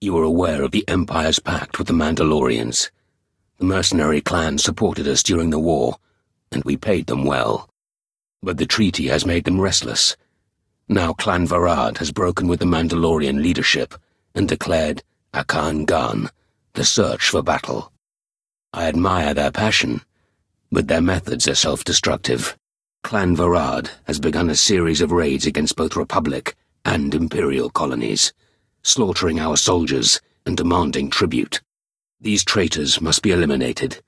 You are aware of the Empire's pact with the Mandalorians. The mercenary clan supported us during the war, and we paid them well. But the treaty has made them restless. Now Clan Varad has broken with the Mandalorian leadership and declared Akan Gan, the search for battle. I admire their passion, but their methods are self-destructive. Clan Varad has begun a series of raids against both Republic and Imperial colonies, slaughtering our soldiers and demanding tribute. These traitors must be eliminated.